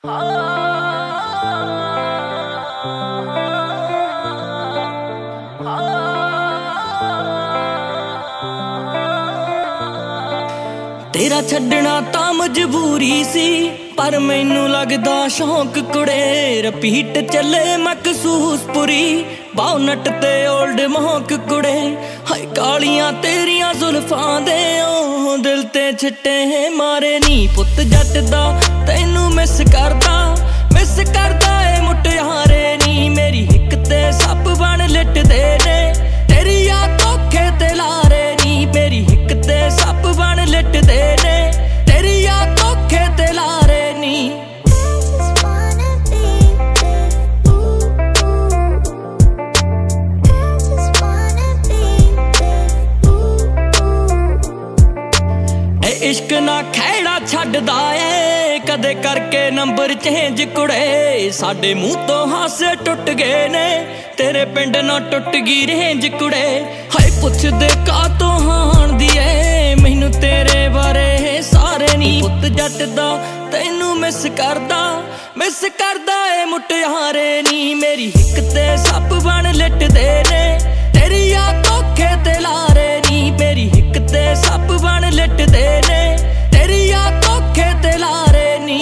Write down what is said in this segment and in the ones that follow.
तेरा छड्डना तां मजबूरी सी, पर मैनू लगदा शौक कुड़े। रपीट चले मखसूस पुरी, बाउनट ते ओल्ड मोहक कुड़े। हाय कालियां तेरियां जुल्फां दे ओ दिल ते छिट्टे मारे नी। पुत जट दा तैनू मिस करदा ए मुटियारे नी। मेरी हिक ते सप बन लिटदे ने, तेरी आ धोखे ते लारे नी। मेरी हिक ते सप बन लिटदे ने, तेरी आ धोखे ते लारे नी। इश्क ना खैड़ा छड्डदा ए, कदे करके नंबर चेंज कुड़े। साडे मुंह तो हासे टुट गए ने, तेरे पिंड ना टुट गई रेंज कुड़े। हाय पुछदे का तो हाण दी ए, मैनू तेरे बारे सारे नी। पुत जट दा तैनू मिस करदा ए मुटियारे नी। मेरी हिक ते सप बन लिटदे ने, तेरी आ धोखे ते लारे नी। मेरी हिक ते सप बन लिटदे ने, तेरी आ धोखे ते लारे नी।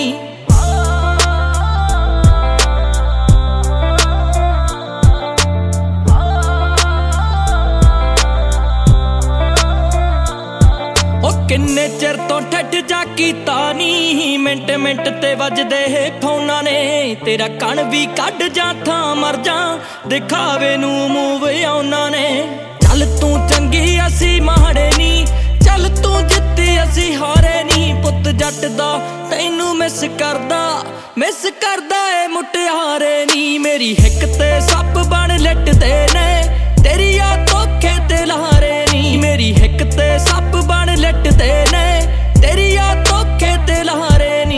किन्ने चिर तो ठठ जा कीता नी, मिंट मिंट ते वजदे फोना ने। तेरा कण भी कढ जा थां मर जा, दिखावे नू मूव आउना ने। चल तू चंगी असी माड़े नी, चल तू जित्ती असी हारे नी। पुत जट दा तैनू मिस करदा ए मुटियारे नी। मेरी हिक ते सप बन लिटदे ने, तेरी आ धोखे ते लारे नी। मेरी हिक ते सप बन लिटदे ने, तेरी आ धोखे ते लारे नी।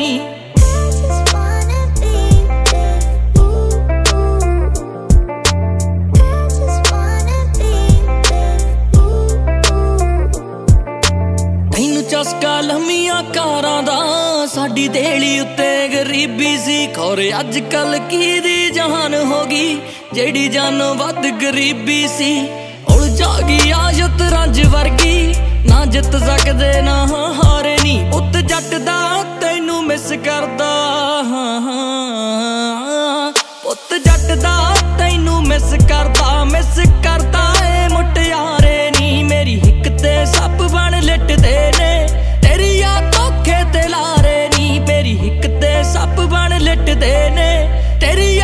चस्का लम्मियां कारां दा, साडी देली उत्ते गरीबी सी। खौरे अज कल की दी जान होगी, जेड़ी जानो वध गरीबी सी। उलझा गई आयत रंज वर्गी, ना जित सकदे ना हारे नी। पुत जट दा तैनू मिस करदा, पुत जट दा तैनू मिस करदा ए मुटियारे नी। मेरी हिक ते सप बन लिटदे ने, तेरी आ धोखे ते लारे नी। मेरी हिक ते सप बन लिटदे ने, तेरी